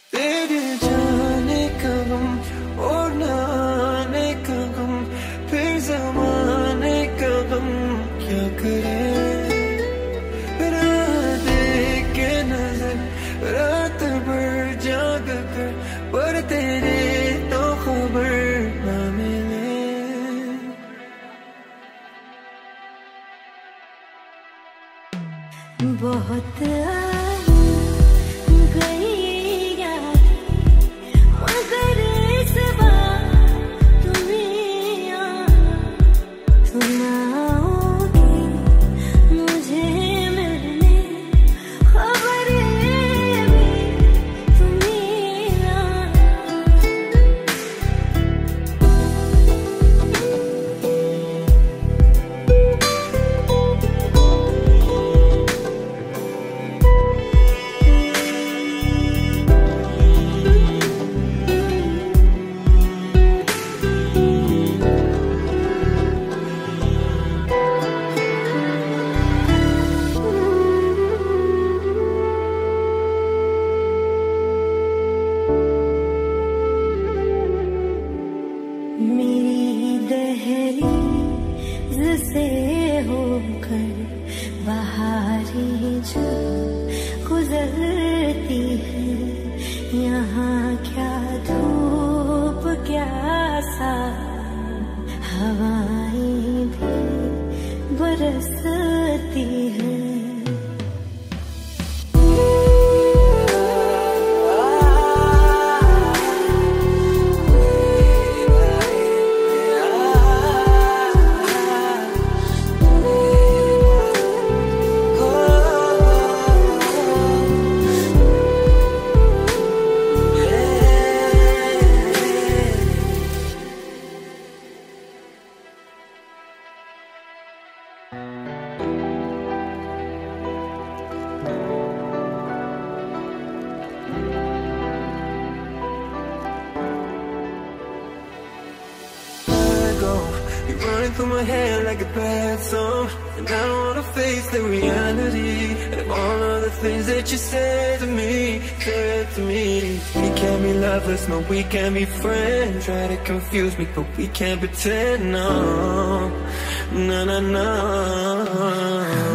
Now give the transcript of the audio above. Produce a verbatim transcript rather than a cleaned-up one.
तेरे जाने का गम और ना आने का गम, फिर ज़माने का गम क्या करे। रात देख के नजर रात भर जाग कर, पर तेरे तो खबर ना मिले। बहुत से होकर बहारें जो गुजरती है, यहाँ क्या धूप क्या सा हवाएं भी बरसती है। You're running through my head like a bad song, and I don't wanna face the reality of all of the things that you said to me, said to me. We can't be lovers, no, we can't be friends. Try to confuse me, but we can't pretend, no, no, no, no.